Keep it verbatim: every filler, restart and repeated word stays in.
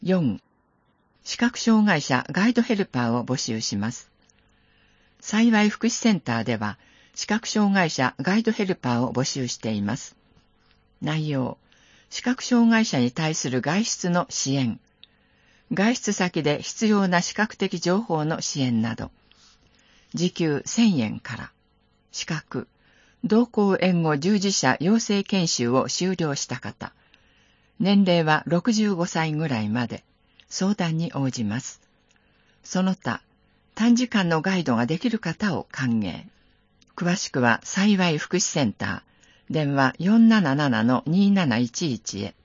よん、視覚障害者ガイドヘルパーを募集します。幸い福祉センターでは、視覚障害者ガイドヘルパーを募集しています。内容、視覚障害者に対する外出の支援、外出先で必要な視覚的情報の支援など、時給せんえんから、資格、同行援護従事者養成研修を修了した方、年齢はろくじゅうごさいぐらいまで、相談に応じます。その他、短時間のガイドができる方を歓迎。詳しくは幸い福祉センター、電話 よんなななのにーなないちいち へ。